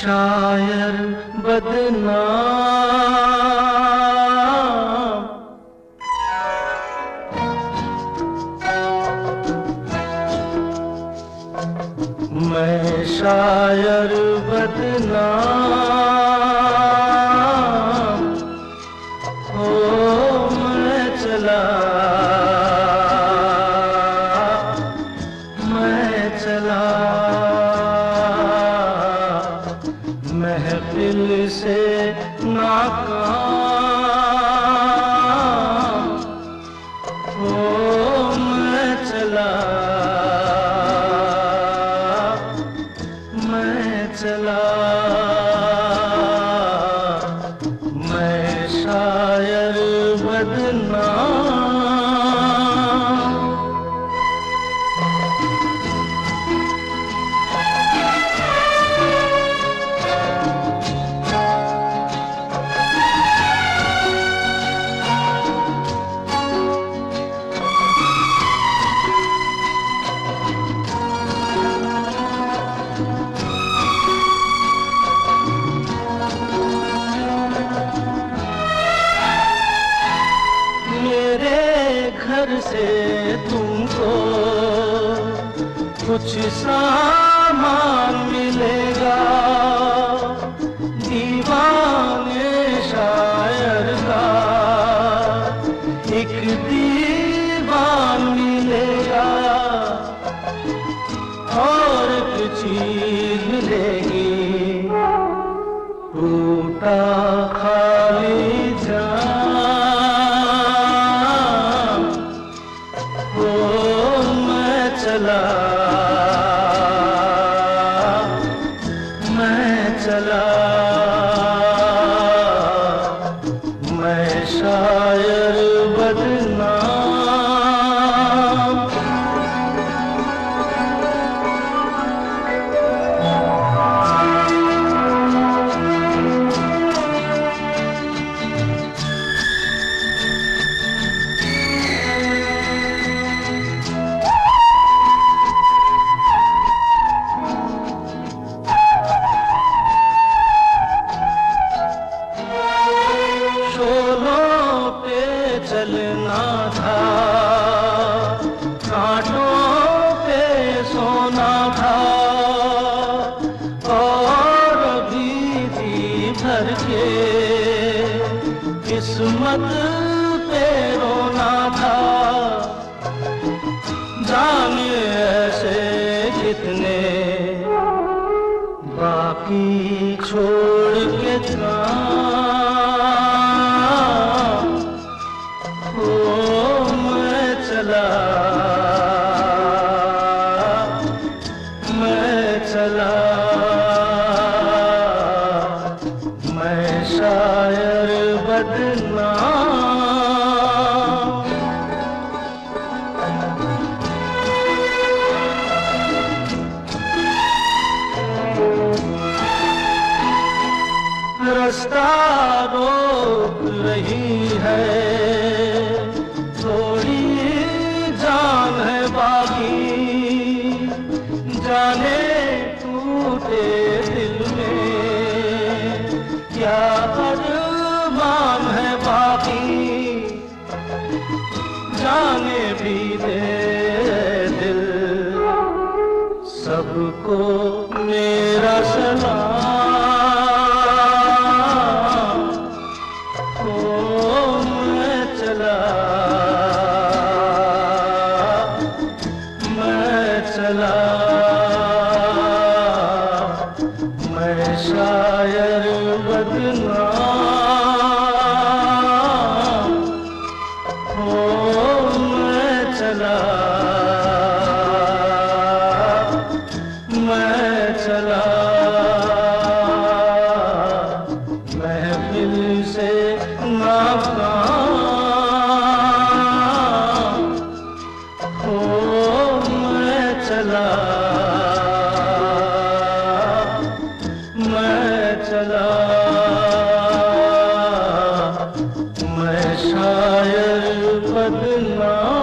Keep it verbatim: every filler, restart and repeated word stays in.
शायर बदनाम, मैं शायर बदनाम, ओ मैं चला मैं चला महफिल से नाकाम, ओ मैं चला मैं चला मैं शायर बदनाम। घर से तुमको कुछ सामान मिलेगा, दीवाने शायर का एक दीवान मिलेगा, और एक चीज मिलेगी टूटा खाली जान, चला मैं चला मैं शायर बदनाम। चलना था कांटों पे सोना था, और अभी जी भर के किस्मत पे रोना था। जाने ऐसे कितने बाकी छोड़ के चला मैं चला मैं शायर बदनाम। रास्ता रोक रही है, थोड़ी जान है बाकी, जाने टूटे दिल में क्या अरमान है बाकी, जाने भी दे दिल सबको मेरा सलाम, ओ मैं चला चला मैं शायर बदनाम, ओ मैं चला मैं चला महफिल से नाकाम, ओ चला मैं चला मैं शायर बदनाम।